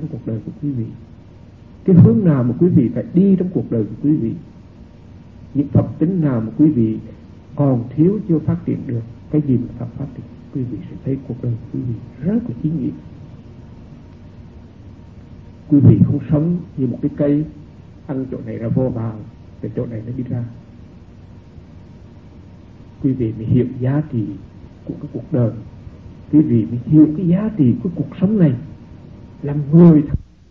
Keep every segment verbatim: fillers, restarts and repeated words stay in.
trong cuộc đời của quý vị, cái hướng nào mà quý vị phải đi trong cuộc đời của quý vị, những phẩm tính nào mà quý vị còn thiếu chưa phát triển được, cái gì mà phải phát triển, quý vị sẽ thấy cuộc đời của quý vị rất là ý nghĩa. Quý vị không sống như một cái cây ăn chỗ này ra vô vào, từ chỗ này nó đi ra. Quý vị mới hiểu giá trị của cái cuộc đời, quý vị mới hiểu cái giá trị của cuộc sống này. Làm người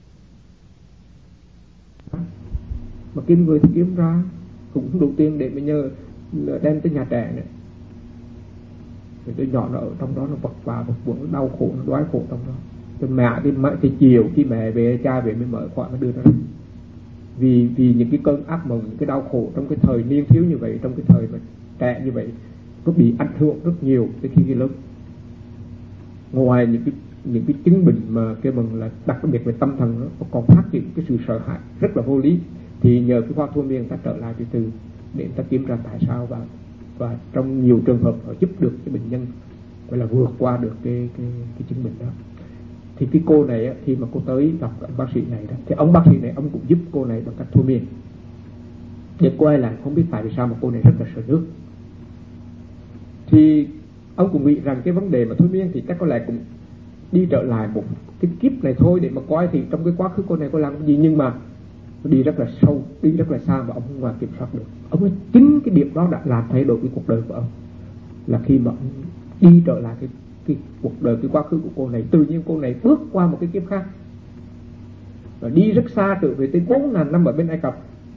mà kiếm người thì kiếm ra cũng không đủ tiền để mà nhờ đem tới nhà trẻ này. Rồi đứa nhỏ nó ở trong đó, nó vật vả vật vưởng, nó đau khổ, nó đói khổ trong đó. Rồi mẹ thì, thì chiều khi mẹ về, cha về mới mở khóa, nó đưa nó ra. Vì vì những cái cơn ác mộng, những cái đau khổ trong cái thời niên thiếu như vậy, trong cái thời mà trẻ như vậy, nó bị ảnh hưởng rất nhiều tới khi cái lớn. Ngoài những cái những cái chứng bệnh mà cái bằng là đặc biệt về tâm thần, nó còn phát triển cái sự sợ hãi rất là vô lý. Thì nhờ cái khoa thôi miên ta trở lại từ từ để ta kiếm ra tại sao, và và trong nhiều trường hợp họ giúp được cái bệnh nhân gọi là vượt qua được cái cái cái chứng bệnh đó. Thì cái cô này á, khi mà cô tới gặp ông bác sĩ này đó, thì ông bác sĩ này ông cũng giúp cô này bằng cách thôi miên. Để cô ấy là không biết tại vì sao mà cô này rất là sợ nước. Thì ông cũng nghĩ rằng cái vấn đề mà thôi miên thì chắc có lẽ cũng đi trở lại một cái kiếp này thôi, để mà coi thì trong cái quá khứ cô này có làm cái gì. Nhưng mà đi rất là sâu, đi rất là xa mà ông không ngoài kiểm soát được. Ông ấy chính cái điểm đó đã làm thay đổi cái cuộc đời của ông. Là khi mà ông đi trở lại cái, cái cuộc đời, cái quá khứ của cô này, tự nhiên cô này bước qua một cái kiếp khác và đi rất xa, trở về tới bốn ngàn năm ở bên Ai Cập.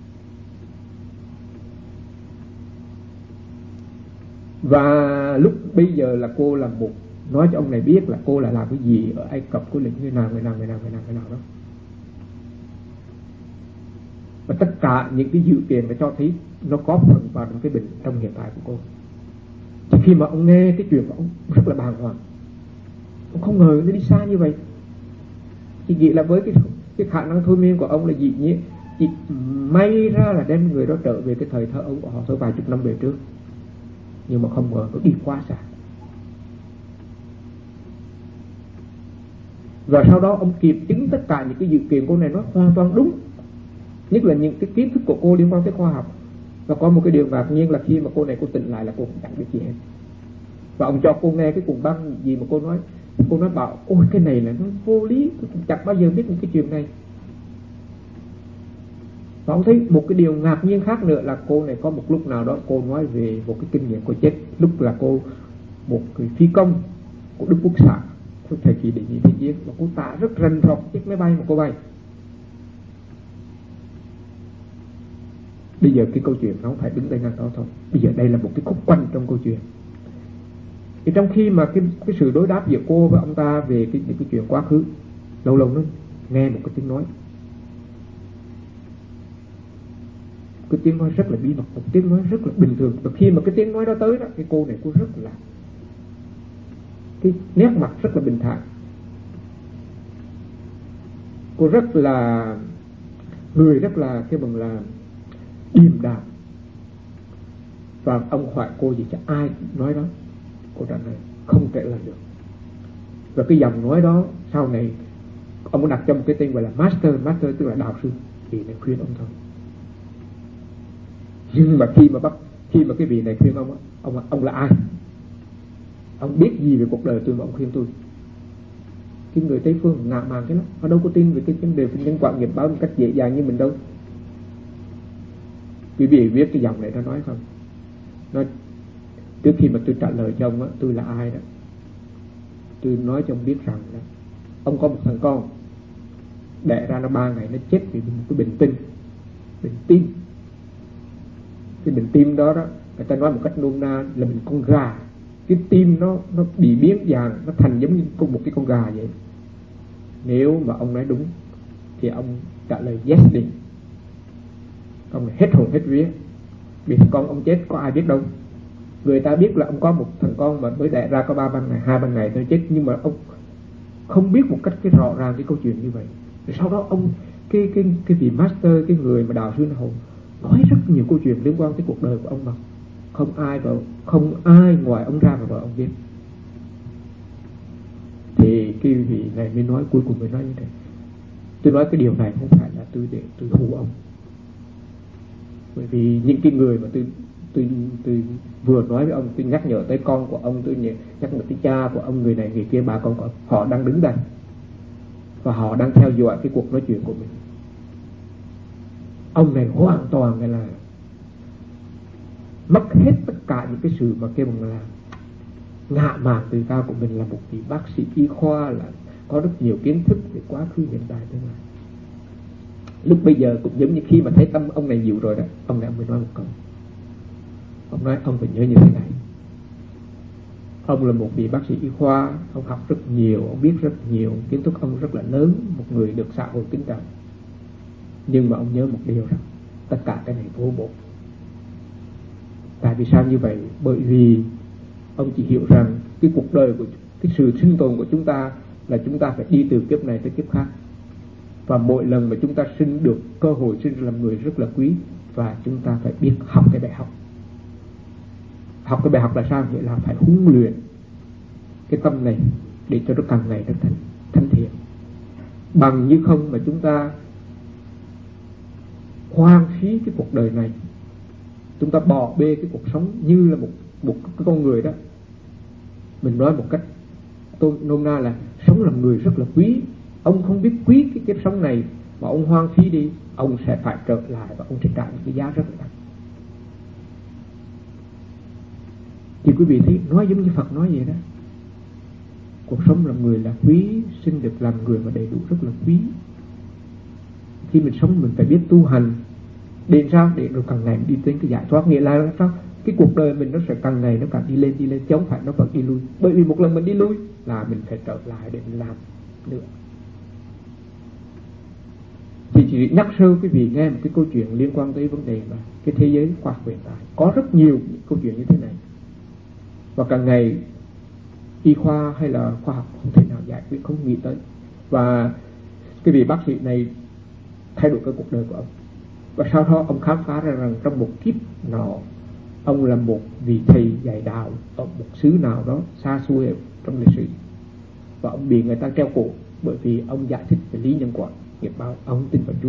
Và lúc bây giờ là cô là một nói cho ông này biết là cô là làm cái gì ở Ai Cập, cô là người nào, người nào, người nào, người nào, người nào đó. Và tất cả những cái dự kiện đã cho thấy nó có phần vào trong cái bệnh trong hiện tại của cô. Thì khi mà ông nghe cái chuyện của ông rất là bàng hoàng, ông không ngờ nó đi xa như vậy. Chỉ nghĩ là với cái cái khả năng thôi miên của ông là dĩ nhiên chỉ may ra là đem người đó trở về cái thời thơ ấu của họ thôi, vài chục năm về trước. Nhưng mà không ngờ nó đi quá xa. Và sau đó ông kiểm chứng tất cả những cái dự kiện cô này nó hoàn toàn đúng, nhất là những cái kiến thức của cô liên quan tới khoa học. Và có một cái điều ngạc nhiên là khi mà cô này cô tỉnh lại là cô không chẳng biết gì hết. Và ông cho cô nghe cái cuốn băng gì mà cô nói, cô nói bảo ôi cái này là nó vô lý, tôi cũng chẳng bao giờ biết một cái chuyện này. Và ông thấy một cái điều ngạc nhiên khác nữa là cô này có một lúc nào đó cô nói về một cái kinh nghiệm cô chết lúc là cô một người phi công của Đức Quốc xã trong thời kỳ đệ nhị thế chiến, và cô tả rất rành rọt chiếc máy bay mà cô bay. Bây giờ cái câu chuyện nó không phải đứng đây ngang đó thôi. Bây giờ đây là một cái khúc quanh trong câu chuyện. Thì trong khi mà cái, cái sự đối đáp giữa cô và ông ta về cái, những cái chuyện quá khứ, lâu lâu nó nghe một cái tiếng nói. Cái tiếng nói rất là bí mật, một tiếng nói rất là bình thường. Và khi mà cái tiếng nói đó tới đó, cái cô này cô rất là cái nét mặt rất là bình thản. Cô rất là người rất là cái bằng là điềm đạm. Và ông hỏi cô gì cho ai nói đó, cô trả lời không trả lời được. Và cái dòng nói đó sau này ông có đặt cho một cái tên gọi là master, master tức là đạo sư, vì này khuyên ông thôi. Nhưng mà khi mà bắt khi mà cái vị này khuyên ông, ông ông là ai? Ông biết gì về cuộc đời tôi mà ông khuyên tôi? Cái người Tây phương ngạ mạn thế lắm, họ đâu có tin về cái vấn đề nhân quả nghiệp báo một cách dễ dàng như mình đâu. Quý vị viết cái dòng này nó nói không? Nói trước khi mà tôi trả lời cho ông á, tôi là ai đó, tôi nói cho ông biết rằng là ông có một thằng con đẻ ra nó ba ngày nó chết vì một cái bệnh tim, bệnh tim. Cái bệnh tim đó đó, người ta nói một cách nôm na là bệnh con gà. Cái tim nó nó bị biến dạng, nó thành giống như một cái con gà vậy. Nếu mà ông nói đúng thì ông trả lời yes đi, ông hết hồn hết vía. Vì thằng con ông chết có ai biết đâu. Người ta biết là ông có một thằng con mà mới đẻ ra có ba ban ngày, hai ban ngày thôi chết, nhưng mà ông không biết một cách cái rõ ràng cái câu chuyện như vậy. Rồi sau đó ông cái cái cái vị master, cái người mà đạo sư hồn nói rất nhiều câu chuyện liên quan tới cuộc đời của ông mà không ai và không ai ngoài ông ra và vợ ông biết. Thì cái vị này mới nói, cuối cùng mới nói như thế: Tôi nói cái điều này không phải là tôi để tôi hù ông, bởi vì những cái người mà tôi tôi tôi vừa nói với ông, tôi nhắc nhở tới con của ông, tôi nhắc nhở tới cha của ông, người này người kia, bà con của ông, họ đang đứng đây và họ đang theo dõi cái cuộc nói chuyện của mình. Ông này hoàn toàn là mất hết tất cả những cái sự mà kêu bằng là ngạ mạn tự cao của mình, là một vị bác sĩ y khoa, là có rất nhiều kiến thức về quá khứ hiện tại tương lai. Lúc bây giờ cũng giống như khi mà thấy tâm ông này dịu rồi đó, ông này ông mới nói một câu. Ông nói ông phải nhớ như thế này: ông là một vị bác sĩ y khoa, ông học rất nhiều, ông biết rất nhiều, kiến thức ông rất là lớn, một người được xã hội kính trọng. Nhưng mà ông nhớ một điều rằng tất cả cái này vô bổ. Tại vì sao như vậy? Bởi vì ông chỉ hiểu rằng cái cuộc đời của cái sự sinh tồn của chúng ta là chúng ta phải đi từ kiếp này tới kiếp khác, và mỗi lần mà chúng ta sinh được cơ hội sinh ra làm người rất là quý, và chúng ta phải biết học cái bài học. Học cái bài học là sao? Nghĩa là phải huấn luyện cái tâm này để cho nó càng ngày nó thành thanh thiện. Bằng như không mà chúng ta hoang phí cái cuộc đời này, chúng ta bỏ bê cái cuộc sống như là một một cái con người đó. Mình nói một cách tôi nôm na là sống làm người rất là quý. Ông không biết quý cái kiếp sống này mà ông hoang phí đi, ông sẽ phải trở lại và ông sẽ trả một cái giá rất là đắt. Thì quý vị thấy nói giống như Phật nói vậy đó. Cuộc sống làm người là quý, sinh được làm người mà đầy đủ rất là quý. Khi mình sống mình phải biết tu hành để sao? Để rồi càng ngày mình đi đến cái giải thoát. Nghĩa là sao? Cái cuộc đời mình nó sẽ càng ngày nó càng đi lên đi lên, chứ không phải nó vẫn đi lui. Bởi vì một lần mình đi lui là mình phải trở lại để mình làm nữa. Thì chỉ nhắc sơ quý vị nghe một cái câu chuyện liên quan tới vấn đề mà cái thế giới khoa học hiện tại. Có rất nhiều câu chuyện như thế này, và càng ngày y khoa hay là khoa học không thể nào giải quyết, không nghĩ tới. Và cái vị bác sĩ này thay đổi cái cuộc đời của ông, và sau đó ông khám phá ra rằng trong một kiếp nọ ông là một vị thầy dạy đạo ở một xứ nào đó xa xôi trong lịch sử, và ông bị người ta treo cổ bởi vì ông giải thích về lý nhân quả nghiệp báo, ông tin vào Chúa.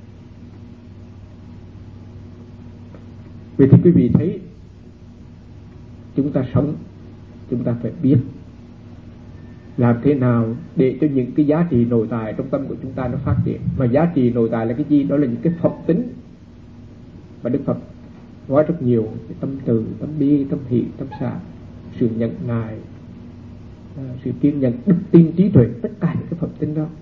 Vậy thì quý vị thấy chúng ta sống, chúng ta phải biết làm thế nào để cho những cái giá trị nội tại trong tâm của chúng ta nó phát triển. Mà giá trị nội tại là cái gì? Đó là những cái phẩm tính mà Đức Phật nói rất nhiều: tâm từ, tâm bi, tâm hỷ, tâm xả, sự nhận nại, sự kiên nhẫn, đức tin, trí tuệ. Tất cả những cái phẩm tính đó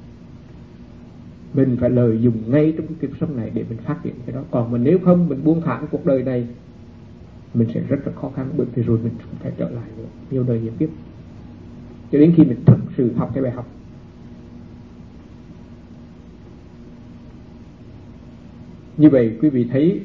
mình phải lợi dụng ngay trong cái kiếp sống này để mình phát triển cái đó. Còn mà nếu không mình buông thả cuộc đời này, mình sẽ rất là khó khăn, bởi vì rồi mình không phải trở lại nữa, nhiều đời nhiều kiếp, cho đến khi mình thực sự học cái bài học. Như vậy quý vị thấy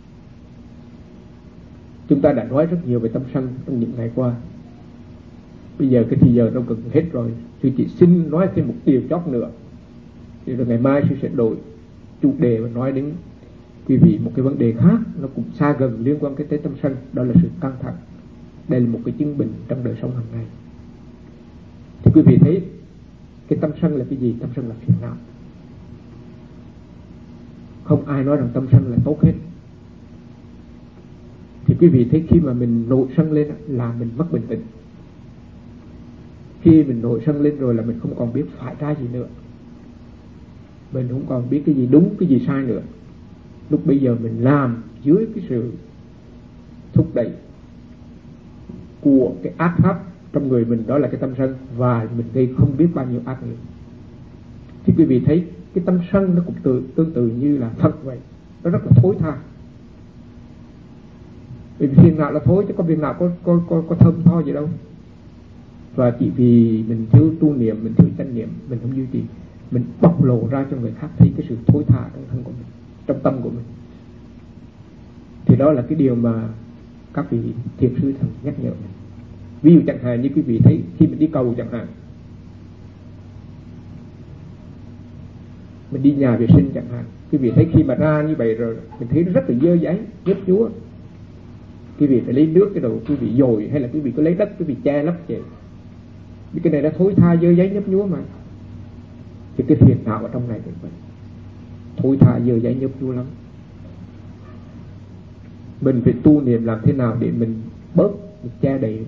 chúng ta đã nói rất nhiều về tâm sân trong những ngày qua. Bây giờ cái thời giờ nó gần hết rồi, tôi chỉ xin nói thêm một điều chót nữa, thì rồi ngày mai tôi sẽ đổi chủ đề và nói đến quý vị một cái vấn đề khác, nó cũng xa gần liên quan cái tới tâm sân, đó là sự căng thẳng. Đây là một cái chứng bệnh trong đời sống hàng ngày. Thì quý vị thấy cái tâm sân là cái gì? Tâm sân là phiền não. Không ai nói rằng tâm sân là tốt hết. Thì quý vị thấy khi mà mình nổi sân lên là mình mất bình tĩnh. Khi mình nổi sân lên rồi là mình không còn biết phải trái gì nữa, mình không còn biết cái gì đúng cái gì sai nữa. Lúc bây giờ mình làm dưới cái sự thúc đẩy của cái ác pháp trong người mình, đó là cái tâm sân, và mình gây không biết bao nhiêu ác nghiệp. Thì quý vị thấy cái tâm sân nó cũng tự, tương tự như là thân vậy, nó rất là thối tha. Vì phiền não là thối, chứ có phiền não có, có, có, có thơm tho gì đâu. Và chỉ vì mình thiếu tu niệm, mình thiếu chánh niệm, mình không duy trì, mình bộc lộ ra cho người khác thấy cái sự thối tha trong thân của mình, trong tâm của mình. Thì đó là cái điều mà các vị thiền sư thường nhắc nhở mình. Ví dụ chẳng hạn như quý vị thấy khi mình đi cầu chẳng hạn, mình đi nhà vệ sinh chẳng hạn, quý vị thấy khi mà ra như vậy rồi mình thấy nó rất là dơ giấy, nhớp nhúa. Quý vị phải lấy nước cái đầu quý vị dồi, hay là quý vị có lấy đất quý vị che lấp vậy. Vì cái này đã thối tha dơ giấy nhấp nhúa mà. Thì cái phiền não ở trong này cũng vậy, thối tha giờ giấy nhấp nhô lắm. Mình phải tu niệm làm thế nào để mình bớt, mình che đậy.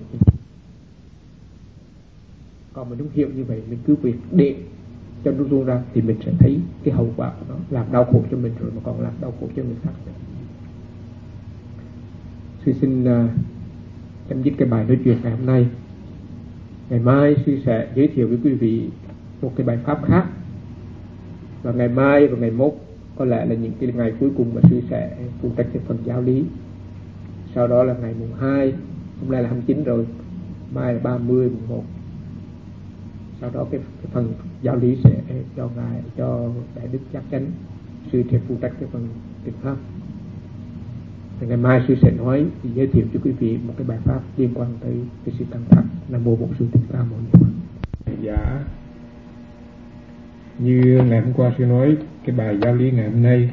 Còn mình không hiểu như vậy, mình cứ việc để cho nó ruông ra thì mình sẽ thấy cái hậu quả của nó, làm đau khổ cho mình rồi mà còn làm đau khổ cho người khác nữa. Sư xin uh, chấm dứt cái bài nói chuyện ngày hôm nay. Ngày mai sư sẽ giới thiệu với quý vị một cái bài pháp khác, và ngày mai và ngày mốt có lẽ là những cái ngày cuối cùng mà sư sẽ phụ trách cái phần giáo lý. Sau đó là ngày mùng hai, hôm nay là hai mươi chín rồi, mai là ba mươi, mùng một. Sau đó cái, cái phần giáo lý sẽ cho ngài, cho đại đức Giác Chánh, sư sẽ phụ trách cái phần tiếng pháp. Và ngày mai sư sẽ nói thì giới thiệu cho quý vị một cái bài pháp liên quan tới cái sự căng thẳng. Nam mô Bổn Sư Thích Ca Mâu Ni Phật. Dạ, như ngày hôm qua sư nói cái bài giáo lý ngày hôm nay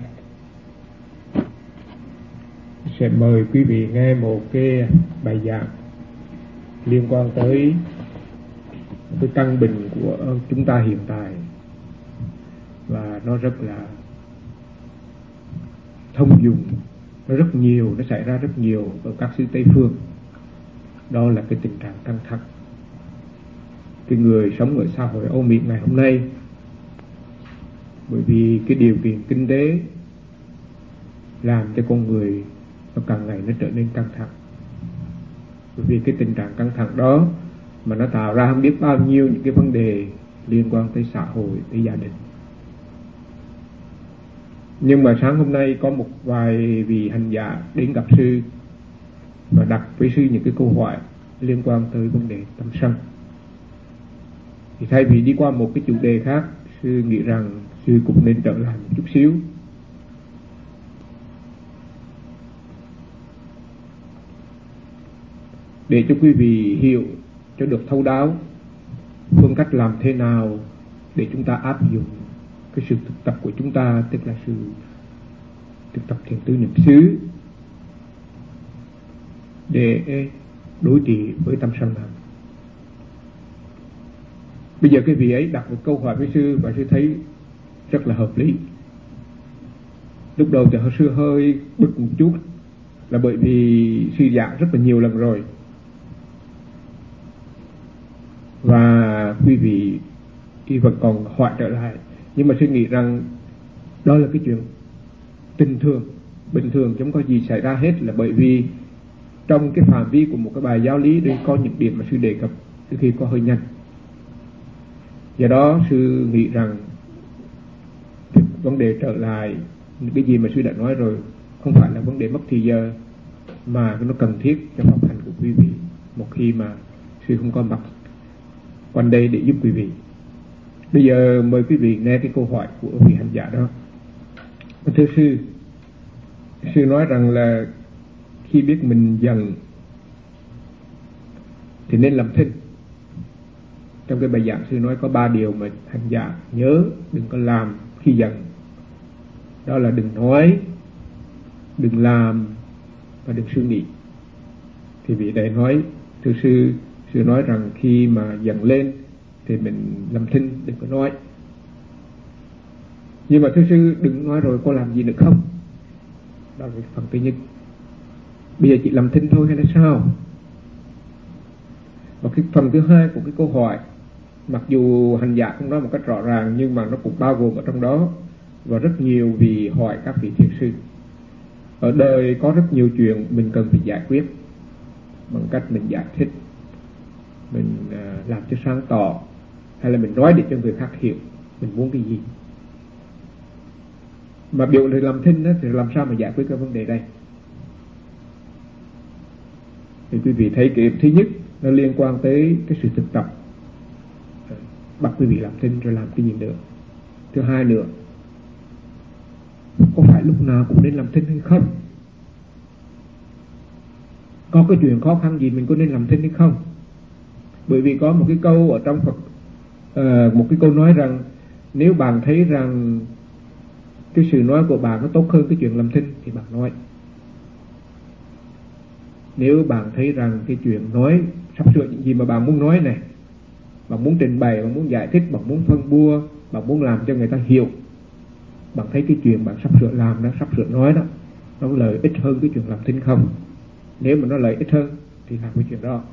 sẽ mời quý vị nghe một cái bài giảng liên quan tới cái căn bệnh của chúng ta hiện tại, và nó rất là thông dụng, nó rất nhiều, nó xảy ra rất nhiều ở các xứ Tây phương. Đó là cái tình trạng căng thẳng. Cái người sống ở xã hội Âu Mỹ ngày hôm nay, bởi vì cái điều kiện kinh tế làm cho con người nó càng ngày nó trở nên căng thẳng. Bởi vì cái tình trạng căng thẳng đó mà nó tạo ra không biết bao nhiêu những cái vấn đề liên quan tới xã hội, tới gia đình. Nhưng mà sáng hôm nay có một vài vị hành giả đến gặp sư và đặt với sư những cái câu hỏi liên quan tới vấn đề tâm sân. Thì thay vì đi qua một cái chủ đề khác, sư nghĩ rằng sư cũng nên trở lại một chút xíu để cho quý vị hiểu cho được thấu đáo phương cách làm thế nào để chúng ta áp dụng cái sự thực tập của chúng ta, tức là sự thực tập thiền tứ niệm xứ, để đối trị với tâm sân hận. Bây giờ cái vị ấy đặt một câu hỏi với sư và sư thấy rất là hợp lý. Lúc đầu thì sư hơi bực một chút, là bởi vì sư giảng rất là nhiều lần rồi và quý vị y vẫn còn hỏi trở lại. Nhưng mà sư nghĩ rằng đó là cái chuyện bình thường, bình thường chứ không có gì xảy ra hết, là bởi vì trong cái phạm vi của một cái bài giáo lý đây có những điểm mà sư đề cập đôi khi có hơi nhanh. Do đó sư nghĩ rằng cái vấn đề trở lại những cái gì mà sư đã nói rồi không phải là vấn đề mất thì giờ, mà nó cần thiết cho pháp hành của quý vị một khi mà sư không có mặt quanh đây để giúp quý vị. Bây giờ mời quý vị nghe cái câu hỏi của vị hành giả đó. Thưa sư, sư nói rằng là khi biết mình giận thì nên làm thinh. Trong cái bài giảng sư nói có ba điều mà hành giả nhớ đừng có làm khi giận. Đó là đừng nói, đừng làm và đừng suy nghĩ. Thì vị đây nói, thưa sư, sư nói rằng khi mà giận lên thì mình làm thinh, đừng có nói. Nhưng mà thưa sư, đừng nói rồi có làm gì được không? Đó là phần thứ nhất. Bây giờ chỉ làm thinh thôi hay là sao? Và cái phần thứ hai của cái câu hỏi, mặc dù hành giả không nói một cách rõ ràng nhưng mà nó cũng bao gồm ở trong đó. Và rất nhiều vị hỏi các vị thiền sư. Ở đời có rất nhiều chuyện mình cần phải giải quyết bằng cách mình giải thích, mình uh, làm cho sáng tỏ, hay là mình nói để cho người khác hiểu mình muốn cái gì. Mà biểu là làm thinh đó, thì làm sao mà giải quyết cái vấn đề đây? Thì quý vị thấy cái thứ nhất nó liên quan tới cái sự thực tập, bắt quý vị làm thinh rồi làm cái gì nữa. Thứ hai nữa, có phải lúc nào cũng nên làm thinh hay không? Có cái chuyện khó khăn gì mình có nên làm thinh hay không? Bởi vì có một cái câu ở trong Phật, uh, một cái câu nói rằng nếu bạn thấy rằng cái sự nói của bạn nó tốt hơn cái chuyện làm thinh thì bạn nói. Nếu bạn thấy rằng cái chuyện nói sắp sửa những gì mà bạn muốn nói này, bạn muốn trình bày, bạn muốn giải thích, bạn muốn phân bua, bạn muốn làm cho người ta hiểu, bạn thấy cái chuyện bạn sắp sửa làm đó, sắp sửa nói đó, nó có lợi ích hơn cái chuyện làm thinh không? Nếu mà nó lợi ích hơn thì làm cái chuyện đó.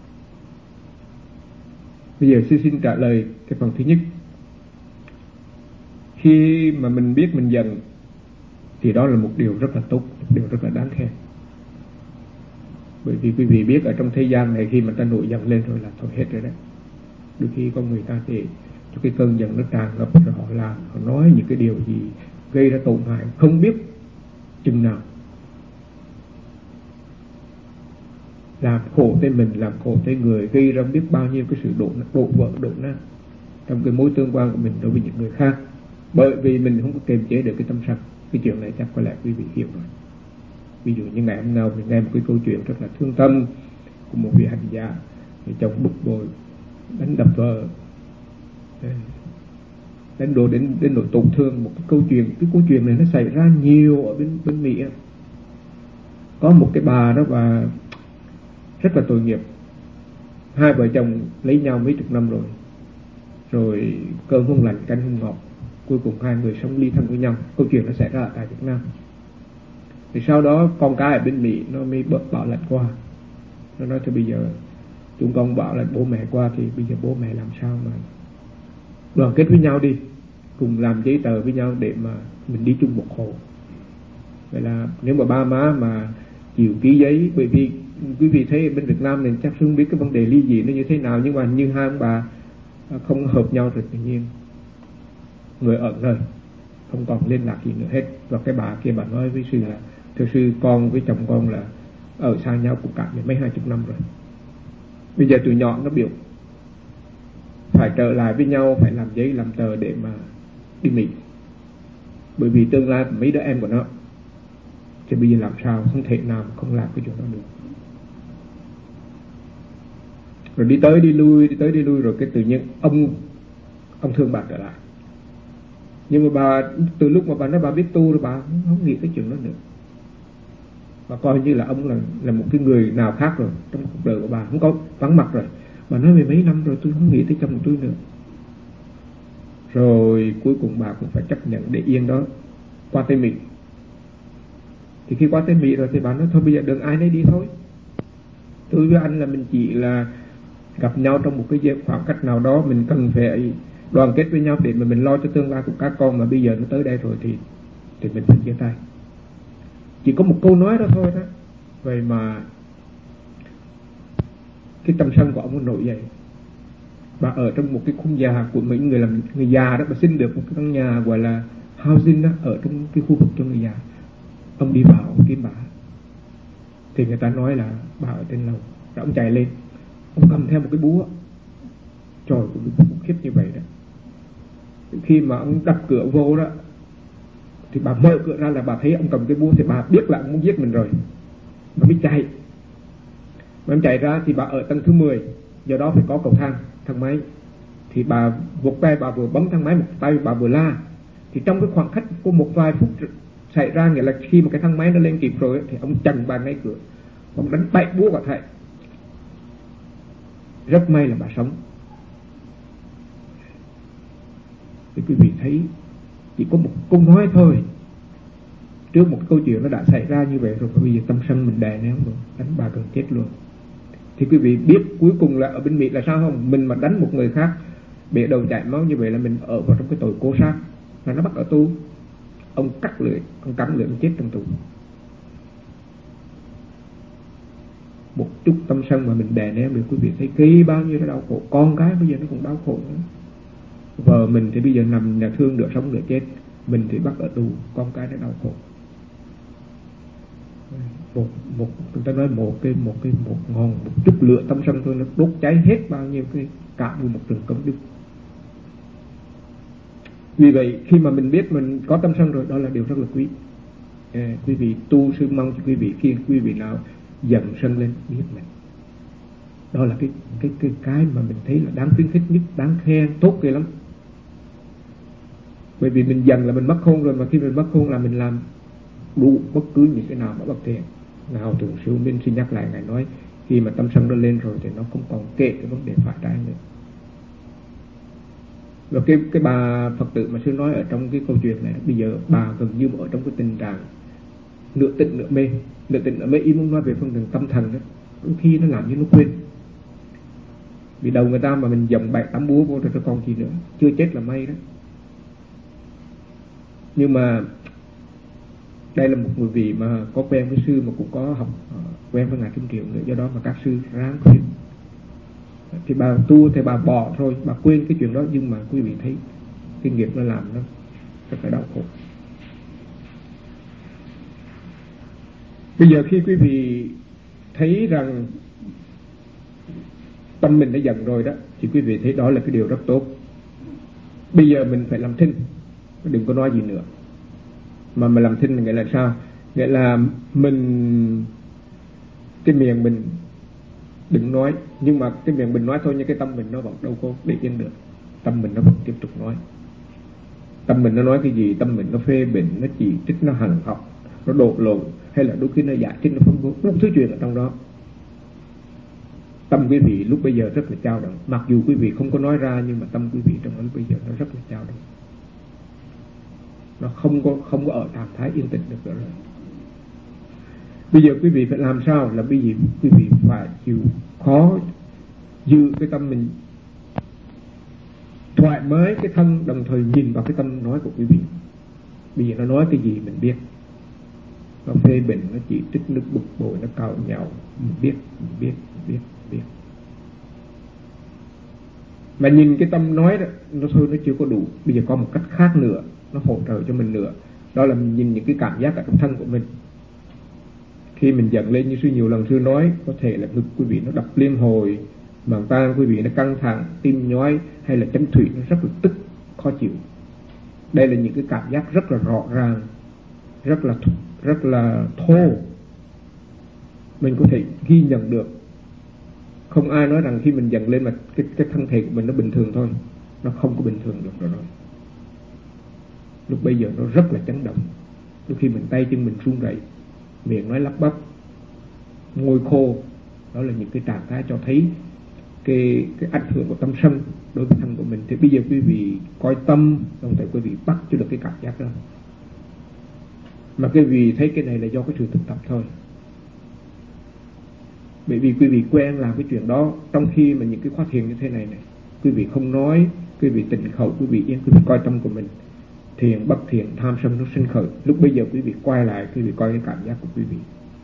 Bây giờ xin xin trả lời cái phần thứ nhất. Khi mà mình biết mình giận thì đó là một điều rất là tốt, một điều rất là đáng khen. Bởi vì quý vị biết ở trong thế gian này, khi mà ta nổi giận lên rồi là thôi hết rồi đấy. Đôi khi con người ta để cho cái cơn giận nó tràn ngập, rồi họ làm, họ nói những cái điều gì gây ra tổn hại không biết chừng nào, làm khổ tới mình, làm khổ tới người, gây ra biết bao nhiêu cái sự đổ đổ vỡ, đổ nát trong cái mối tương quan của mình đối với những người khác, bởi vì mình không có kiềm chế được cái tâm sân. Cái chuyện này chắc có lẽ quý vị hiểu rồi. Ví dụ như ngày hôm nào mình nghe một cái câu chuyện rất là thương tâm của một vị hành giả, thì chồng bực bội đánh đập vợ, đánh đồ đến đến nỗi tổn thương. Một cái câu chuyện, cái câu chuyện này nó xảy ra nhiều ở bên bên Mỹ. Có một cái bà đó, bà rất là tội nghiệp. Hai vợ chồng lấy nhau mấy chục năm rồi, rồi cơm không lành canh không ngọt, cuối cùng hai người sống ly thân với nhau. Câu chuyện nó xảy ra ở tại Việt Nam. Thì sau đó con cái ở bên Mỹ nó mới bớt bảo lãnh qua, nó nói thôi bây giờ chúng con bảo lãnh bố mẹ qua, thì bây giờ bố mẹ làm sao mà đoàn kết với nhau đi, cùng làm giấy tờ với nhau để mà mình đi chung một hồ. Vậy là nếu mà ba má mà chịu ký giấy, bởi vì quý vị thấy bên Việt Nam này chắc không biết cái vấn đề ly dị nó như thế nào, nhưng mà như hai ông bà không hợp nhau rồi tự nhiên người ẩn rồi, không còn liên lạc gì nữa hết. Và cái bà kia bà nói với sư là thưa sư, con với chồng con là ở xa nhau cũng cả mấy hai chục năm rồi, bây giờ tụi nhỏ nó biểu phải trở lại với nhau, phải làm giấy làm tờ để mà đi Mỹ, bởi vì tương lai mấy đứa em của nó. Thì bây giờ làm sao, không thể nào không làm cái chuyện đó được. Rồi đi tới đi lui, đi tới đi lui, rồi cái tự nhiên ông ông thương bà trở lại. Nhưng mà bà từ lúc mà bà nói bà biết tu rồi, bà không, không nghĩ cái chuyện đó nữa. Bà coi như là ông là là một cái người nào khác rồi trong cuộc đời của bà, không có vắng mặt rồi. Bà nói về mấy năm rồi tôi không nghĩ tới chồng của tôi nữa. Rồi cuối cùng bà cũng phải chấp nhận để yên đó, qua tới Mỹ. Thì khi qua tới Mỹ rồi thì bà nói thôi bây giờ đừng ai nấy đi thôi. Tôi với anh là mình chỉ là gặp nhau trong một cái khoảng cách nào đó, mình cần phải đoàn kết với nhau để mà mình lo cho tương lai của các con, mà bây giờ nó tới đây rồi thì thì mình phải chia tay. Chỉ có một câu nói đó thôi đó, vậy mà cái tâm sân của ông nó nổi dậy. Bà ở trong một cái khung nhà của mấy người làm người già đó, bà xin được một cái căn nhà gọi là housing đó, ở trong cái khu vực cho người già. Ông đi vào ông kiếm bà, thì người ta nói là bà ở trên lầu. Rồi ông chạy lên, ông cầm theo một cái búa. Trời, cũng khủng khiếp như vậy đó. Khi mà ông đập cửa vô đó, thì bà mở cửa ra là bà thấy ông cầm cái búa, thì bà biết là ông muốn giết mình rồi. Bà mới chạy. Mà ông chạy ra thì bà ở tầng thứ mười, do đó phải có cầu thang, thang máy. Thì bà một tay bà vừa bấm thang máy, một tay bà vừa la. Thì trong cái khoảng cách của một vài phút xảy ra, nghĩa là khi mà cái thang máy nó lên kịp rồi thì ông chặn bà ngay cửa, ông đánh bậy búa vào thầy. Rất may là bà sống. Thì quý vị thấy chỉ có một câu nói thôi, trước một câu chuyện nó đã xảy ra như vậy rồi, và bây giờ tâm sân mình đè nén rồi, đánh bà gần chết luôn. Thì quý vị biết cuối cùng là ở bên Mỹ là sao không? Mình mà đánh một người khác bể đầu chảy máu như vậy là mình ở vào trong cái tội cố sát, là nó bắt ở tù. Ông cắt lưỡi, ông cắn lưỡi, ông chết trong tù. Một chút tâm sân mà mình đè nén được, quý vị thấy kỹ bao nhiêu nó đau khổ. Con cái bây giờ nó cũng đau khổ nữa. Vợ mình thì bây giờ nằm nhà thương, nửa sống nửa chết. Mình thì bắt ở tù, con cái nó đau khổ. Một, một, người ta nói một cái, một cái, một ngọn, một chút lửa tâm sân thôi, nó đốt cháy hết bao nhiêu cái cả một rừng công đức. Vì vậy khi mà mình biết mình có tâm sân rồi, đó là điều rất là quý. À, quý vị tu sư mong cho quý vị, khi quý vị nào giận sân lên biết mình, đó là cái cái cái cái mà mình thấy là đáng khuyến khích nhất, đáng khen, tốt ghê lắm. Bởi vì mình giận là mình mất khôn rồi, mà khi mình mất khôn là mình làm đủ bất cứ những cái nào mà bất thiện. Nào Thượng sư Minh xin nhắc lại, ngài nói khi mà tâm sân nó lên rồi thì nó không còn kệ cái vấn đề phải trái nữa. Và cái cái bà Phật tử mà sư nói ở trong cái câu chuyện này, bây giờ bà gần như ở trong cái tình trạng nửa tỉnh nửa mê. Nửa tỉnh nửa mê ý muốn nói về phương diện tâm thần đó, đôi khi nó làm như nó quên. Vì đầu người ta mà mình dòng bảy tám búa vô rồi còn gì nữa, chưa chết là may đó. Nhưng mà đây là một người vị mà có quen với sư, mà cũng có học quen với ngài Kim Triệu nữa, do đó mà các sư ráng khuyên. Thì bà tu thì bà bỏ thôi, bà quên cái chuyện đó, nhưng mà quý vị thấy cái nghiệp nó làm nó rất là đau khổ. Bây giờ khi quý vị thấy rằng tâm mình đã giận rồi đó, thì quý vị thấy đó là cái điều rất tốt. Bây giờ mình phải làm thinh, đừng có nói gì nữa. Mà mình làm thinh là nghĩa là sao? Nghĩa là mình, cái miệng mình đừng nói, nhưng mà cái miệng mình nói thôi, nhưng cái tâm mình nó vẫn đâu có để yên được. Tâm mình nó vẫn tiếp tục nói. Tâm mình nó nói cái gì? Tâm mình nó phê bình, nó chỉ trích, nó hằn học, nó đổ lỗi, hay là đôi khi nó giải thích, nó phân bố một thứ chuyện ở trong đó. Tâm quý vị lúc bây giờ rất là dao động. Mặc dù quý vị không có nói ra, nhưng mà tâm quý vị trong đó lúc bây giờ nó rất là dao động. Nó không có không có ở trạng thái yên tĩnh được nữa rồi. Bây giờ quý vị phải làm sao? Là bây giờ quý vị phải chịu khó giữ cái tâm mình thoải mái cái thân, đồng thời nhìn vào cái tâm nói của quý vị. Bây giờ nó nói cái gì mình biết. Nó phê bình, nó chỉ trích, nó bực bội, nó cào nhạo, mình biết, mình biết, mình biết, mình biết. Mà nhìn cái tâm nói đó, nó thôi nó chưa có đủ. Bây giờ có một cách khác nữa, nó hỗ trợ cho mình nữa. Đó là mình nhìn những cái cảm giác ở trong thân của mình. Khi mình giận lên như sư nhiều lần sư nói, có thể là ngực quý vị nó đập liên hồi, màng tang quý vị nó căng thẳng, tim nhói, hay là chấn thủy nó rất là tức, khó chịu. Đây là những cái cảm giác rất là rõ ràng, rất là rất là thô. Mình có thể ghi nhận được. Không ai nói rằng khi mình giận lên mà cái, cái thân thể của mình nó bình thường thôi. Nó không có bình thường được rồi. Lúc bây giờ nó rất là chấn động. Đôi khi mình tay chân mình run rẩy, miệng nói lắp bắp, môi khô. Đó là những cái trạng thái cho thấy cái, cái ảnh hưởng của tâm sân đối với thân của mình. Thì bây giờ quý vị coi tâm, đồng thời quý vị bắt cho được cái cảm giác đó. Mà quý vị thấy cái này là do cái sự thực tập thôi. Bởi vì quý vị quen làm cái chuyện đó. Trong khi mà những cái khóa thiền như thế này này, quý vị không nói, quý vị tịnh khẩu, quý vị yên, quý vị coi tâm của mình. Thiền bất thiền, tham sân nó sinh khởi. Lúc bây giờ quý vị quay lại, quý vị coi cái cảm giác của quý vị.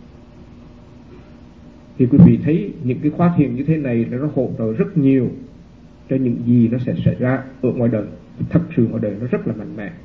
Thì quý vị thấy những cái khóa thiền như thế này nó hỗ trợ rất nhiều cho những gì nó sẽ xảy ra ở ngoài đời. Thật sự ngoài đời nó rất là mạnh mẽ.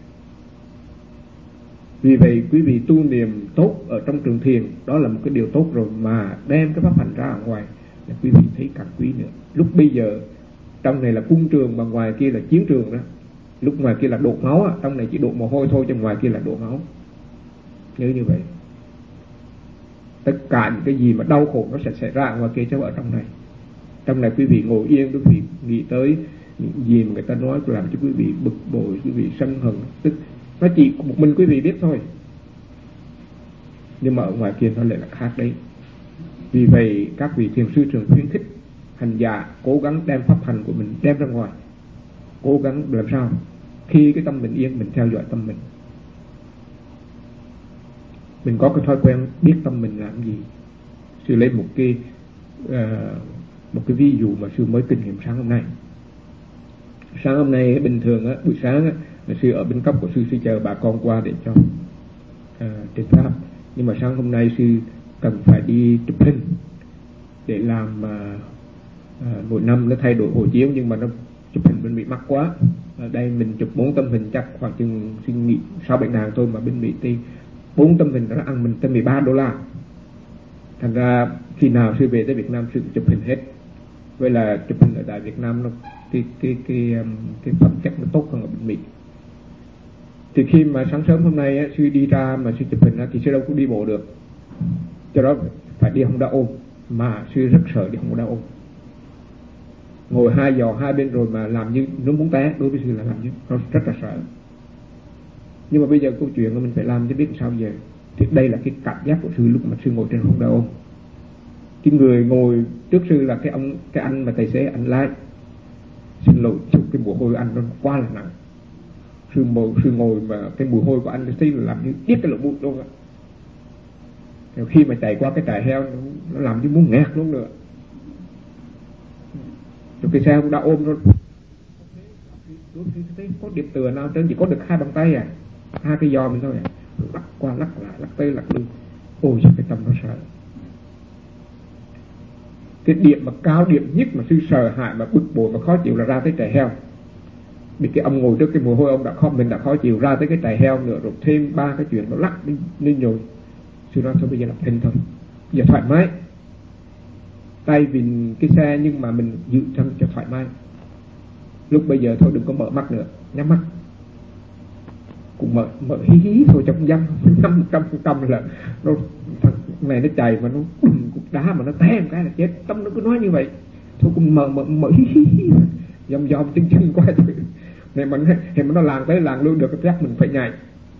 Vì vậy quý vị tu niệm tốt ở trong trường thiền, đó là một cái điều tốt rồi, mà đem cái pháp hành ra ở ngoài là quý vị thấy càng quý nữa. Lúc bây giờ trong này là cung trường, mà ngoài kia là chiến trường đó. Lúc ngoài kia là đổ máu, trong này chỉ đổ mồ hôi thôi, chứ ngoài kia là đổ máu. Nhớ như vậy. Tất cả những cái gì mà đau khổ nó sẽ xảy ra ngoài kia, chứ ở trong này. Trong này quý vị ngồi yên, quý vị nghĩ tới những gì mà người ta nói làm cho quý vị bực bội, quý vị sân hận, tức nó chỉ một mình quý vị biết thôi. Nhưng mà ở ngoài kia nó lại là khác đấy. Vì vậy các vị thiền sư thường khuyến khích hành giả cố gắng đem pháp hành của mình đem ra ngoài. Cố gắng làm sao khi cái tâm mình yên, mình theo dõi tâm mình. Mình có cái thói quen biết tâm mình làm gì. Sư lấy một cái uh, một cái ví dụ mà sư mới kinh nghiệm sáng hôm nay. Sáng hôm nay bình thường á, buổi sáng á, là sư ở bên cấp của sư, sư chờ bà con qua để cho uh, trình pháp. Nhưng mà sáng hôm nay sư cần phải đi chụp hình để làm uh, uh, mỗi năm nó thay đổi hộ chiếu, nhưng mà nó chụp hình bên Mỹ mắc quá. Ở đây mình chụp bốn tấm hình chắc khoảng chừng suy nghĩ sáu bảy ngàn thôi, mà bên Mỹ thì bốn tấm hình nó ăn mình tới mười ba đô la. Thành ra khi nào sư về tới Việt Nam sư chụp hình hết. Vậy là chụp hình ở tại Việt Nam nó cái cái cái cái, cái phẩm chất nó tốt hơn ở bên Mỹ. Thì khi mà sáng sớm hôm nay á, sư đi ra mà sư chụp hình á, thì sư đâu có đi bộ được, cho đó phải đi Honda ôm. Mà sư rất sợ đi Honda ôm. Ngồi hai giò hai bên rồi mà làm như nó muốn té, đối với sư là làm như nó rất là sợ. Nhưng mà bây giờ câu chuyện là mình phải làm chứ biết sao giờ. Thì đây là cái cảm giác của sư lúc mà sư ngồi trên Honda ôm. Cái người ngồi trước sư là cái ông cái anh mà tài xế anh lái. xin lỗi chụp cái mồ hôi anh nó quá là nặng. Sư ngồi, sư ngồi mà cái mồ hôi của anh thấy là làm như tiết cái lỗ mũi luôn á. Khi mà chạy qua cái trại heo nó làm như muốn nghẹt luôn nữa. Rồi cái xe cũng đã ôm rồi. Có điểm tựa nào trên chỉ có được hai bàn tay à, hai cái giò mình thôi à. Lắc qua lắc lại, lắc tới lắc lui. Ôi sao cái tâm nó sợ. Cái điểm mà cao điểm nhất mà sư sợ hãi mà bực bội mà khó chịu là ra tới trại heo. Vì cái ông ngồi trước cái mồ hôi ông đã khó, mình đã khó chịu, ra tới cái trại heo nữa rồi thêm ba cái chuyện nó lắc đi lên nhồi. Sư nói thôi bây giờ làm thinh thôi, giờ thoải mái. Tay vì cái xe nhưng mà mình giữ cho, cho thoải mái. Lúc bây giờ thôi đừng có mở mắt nữa, nhắm mắt. Cũng mở, mở hí hí thôi trong dăm, năm trăm phần trăm là nó, thằng này nó chạy mà nó đùng cục đá mà nó té một cái là chết. Tâm nó cứ nói như vậy. Thôi cũng mở, mở, mở hí hí hí. Dòm dòm chân chân qua thôi. Này mà, thì mà nó làng tới làng luôn được cái chắc mình phải nhảy.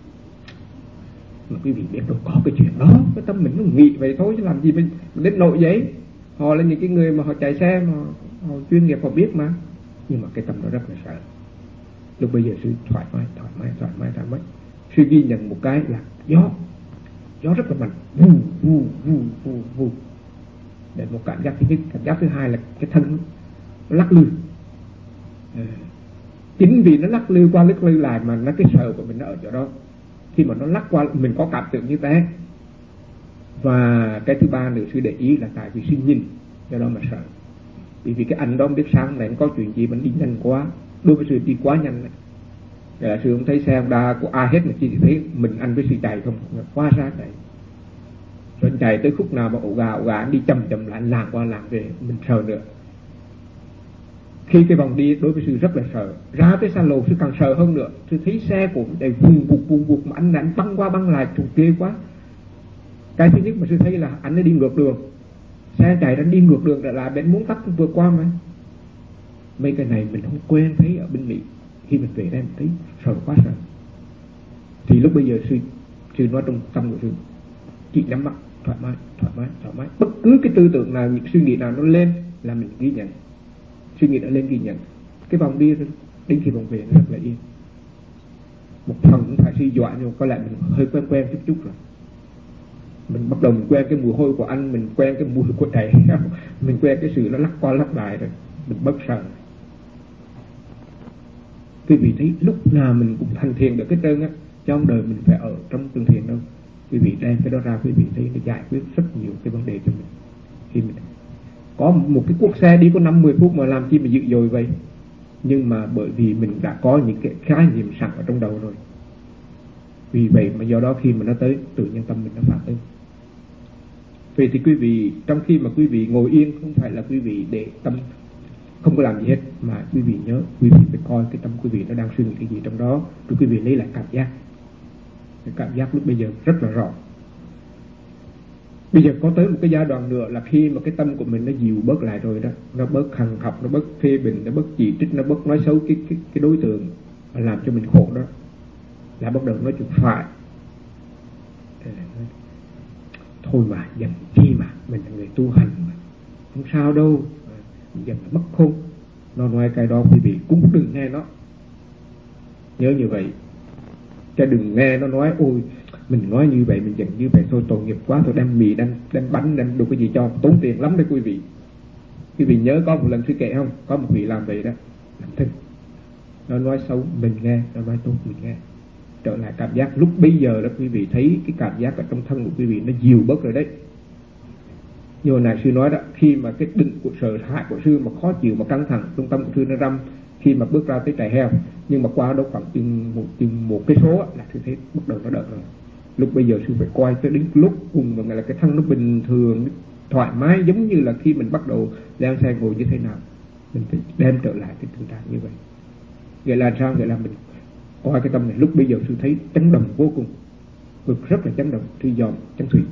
Mà quý vị biết đâu có cái chuyện đó, cái tâm mình nó nghĩ vậy thôi chứ làm gì mình, mình đến nỗi giấy. Họ là những cái người mà họ chạy xe mà họ chuyên nghiệp họ biết mà. Nhưng mà cái tâm nó rất là sợ. Lúc bây giờ sư thoải mái, thoải mái, thoải mái, thoải mái. Sư ghi nhận một cái là gió, gió rất là mạnh, vù vù vù vù vù. Để một cảm giác thứ nhất, cảm giác thứ hai là cái thân nó lắc lư. À, chính vì nó lắc lư qua lắc lư lại mà nó cái sợ của mình nó ở chỗ đó. Khi mà nó lắc qua mình có cảm tưởng như thế. Và cái thứ ba nữa sư để ý là tại vì sư nhìn do đó mà sợ. Vì vì cái anh đó không biết sáng này có chuyện gì mà đi nhanh quá. Đối với sư đi quá nhanh này. Là sư không thấy xe Honda của ai hết mà chỉ thấy mình anh với sư chạy không, quá xa chạy. Rồi chạy tới khúc nào mà ổ gà ổ gà đi chậm chậm lại làng qua làng về mình sợ nữa. Khi cái vòng đi đối với sư rất là sợ. Ra tới xa lộ sư càng sợ hơn nữa. Sư thấy xe của đầy vùng vụt vùng vụt mà anh anh băng qua băng lại trùng ghê quá. Cái thứ nhất mà sư thấy là anh ấy đi ngược đường. Xe chạy đang đi ngược đường trở lại bên muốn tắt vượt qua mà. Mấy cái này mình không quen thấy ở bên Mỹ. Khi mình về đây mình thấy sợ quá sợ. Thì lúc bây giờ sư sư nói trong tâm của sư chỉ nhắm mắt thoải mái thoải mái thoải mái. Bất cứ cái tư tưởng nào, những suy nghĩ nào nó lên là mình ghi nhận. Suy nghĩ đã lên ghi nhận. Cái vòng đi đến khi vòng về nó rất là yên. Một phần cũng phải suy dọa nhưng có lẽ mình hơi quen quen chút chút rồi. Mình bắt đầu mình quen cái mùi hôi của anh, mình quen cái mùi của trẻ, mình quen cái sự nó lắc qua lắc lại rồi, mình bớt sợ. Quý vị thấy lúc nào mình cũng thành thiền được cái trơn á, trong đời mình phải ở trong tương thiền đâu. Quý vị đem cái đó ra, quý vị thấy nó giải quyết rất nhiều cái vấn đề cho mình. Khi mình có một cái cuộc xe đi có năm mười phút mà làm chi mà dữ dội vậy. Nhưng mà bởi vì mình đã có những cái khái niệm sẵn ở trong đầu rồi. Vì vậy mà do đó khi mà nó tới tự nhiên tâm mình nó phản ứng. Vậy thì quý vị trong khi mà quý vị ngồi yên không phải là quý vị để tâm không có làm gì hết, mà quý vị nhớ quý vị phải coi cái tâm quý vị nó đang suy nghĩ cái gì trong đó, rồi quý vị lấy lại cảm giác. Cái cảm giác lúc bây giờ rất là rõ. Bây giờ có tới một cái giai đoạn nữa là khi mà cái tâm của mình nó dịu bớt lại rồi đó, nó bớt hằn học, nó bớt phê bình, nó bớt chỉ trích, nó bớt nói xấu cái cái cái đối tượng mà làm cho mình khổ đó, là bắt đầu nói chuyện phải. Thôi mà dần chi mà mình là người tu hành mà không sao đâu, dần là mất khôn. Nó nói cái đó quý vị cũng đừng nghe nó. Nhớ như vậy, chứ đừng nghe nó nói ôi mình nói như vậy, mình dần như vậy thôi tội nghiệp quá, thôi đem mì, đem, đem bánh, đem đồ cái gì cho tốn tiền lắm đấy quý vị. Quý vị nhớ có một lần sư kể không, có một vị làm vậy đó, làm thinh. Nó nói xấu mình nghe, nó nói tốt mình nghe. Trở lại cảm giác lúc bây giờ đó quý vị thấy cái cảm giác ở trong thân của quý vị nó dịu bớt rồi đấy. Như hồi nãy sư nói đó, khi mà cái định của sợ hãi của sư mà khó chịu mà căng thẳng, trung tâm của sư nó râm khi mà bước ra tới trại heo, nhưng mà qua đâu khoảng chừng một chừng một cái số là sư thấy bắt đầu nó đỡ rồi. Lúc bây giờ sư phải coi tới đến lúc cùng mà là cái thân nó bình thường, thoải mái, giống như là khi mình bắt đầu leo xe ngồi như thế nào, mình phải đem trở lại cái tình trạng như vậy. Vậy là sao? Vậy là mình coi cái tâm này lúc bây giờ sư thấy chấn động vô cùng, cực rất là chấn động, thư giòn, chấn thủy,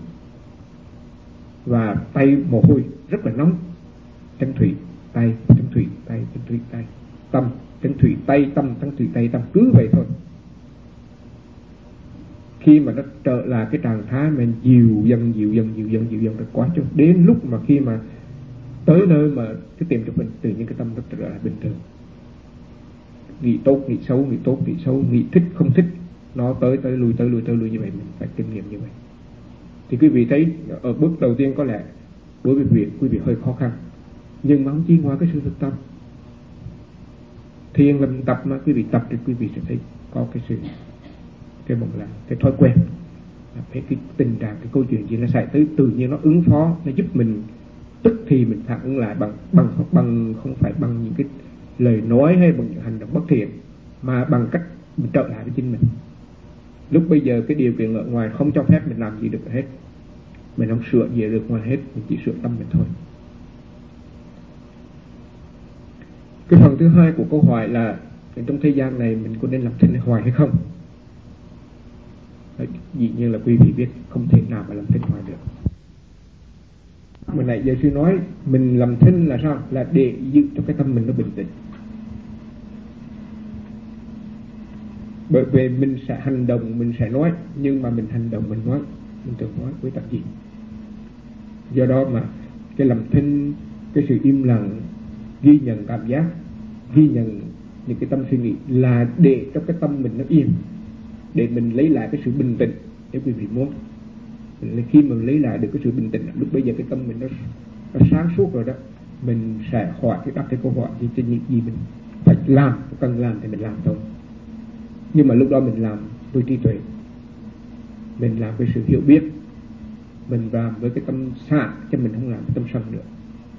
và tay mồ hôi rất là nóng, chấn thủy tay, chấn thủy tay, chấn thủy tay, tâm chấn thủy tay, tâm chấn thủy tay, tâm cứ vậy thôi. Khi mà nó trở lại cái trạng thái mình dịu dần dịu dần dịu dần dịu dần được quá chứ, đến lúc mà khi mà tới nơi mà cái tìm cho mình tự nhiên cái tâm nó trở lại bình thường. nghĩ tốt nghĩ xấu, nghĩ tốt nghĩ xấu, nghĩ thích không thích, nó tới tới lui tới lui tới lui như vậy, mình phải kinh nghiệm như vậy. Thì quý vị thấy ở bước đầu tiên có lẽ đối với việc quý vị hơi khó khăn, nhưng mà không chi ngoài cái sự thực tập. Thiền là mình tập mà, quý vị tập thì quý vị sẽ thấy có cái sự cái một là cái thói quen, cái, cái tình trạng, cái câu chuyện gì nó xảy tới tự nhiên nó ứng phó, nó giúp mình tức thì mình phản ứng lại bằng bằng bằng không phải bằng những cái lời nói hay bằng những hành động bất thiện, mà bằng cách mình trở lại với chính mình. Lúc bây giờ cái điều kiện ở ngoài không cho phép mình làm gì được hết, mình không sửa gì được ngoài hết, mình chỉ sửa tâm mình thôi. Cái phần thứ hai của câu hỏi là trong thế gian này mình có nên làm thinh hoài hay không? Dĩ nhiên là quý vị biết không thể nào mà làm thinh hoài được. Mà nãy giờ sư nói mình làm thinh là sao? Là để giữ cho cái tâm mình nó bình tĩnh. Bởi vì mình sẽ hành động, mình sẽ nói, nhưng mà mình hành động, mình nói, mình thường nói với tập gì. Do đó mà cái làm thinh, cái sự im lặng, ghi nhận cảm giác, ghi nhận những cái tâm suy nghĩ là để cho cái tâm mình nó yên, để mình lấy lại cái sự bình tĩnh. Nếu quý vị muốn, khi mình lấy lại được cái sự bình tĩnh, lúc bây giờ cái tâm mình nó, nó sáng suốt rồi đó, mình sẽ hỏi cái đặt cái câu hỏi gì trên những gì mình phải làm, cần làm thì mình làm thôi. Nhưng mà lúc đó mình làm với trí tuệ, mình làm với sự hiểu biết, mình làm với cái tâm xả, chứ mình không làm với tâm sân nữa.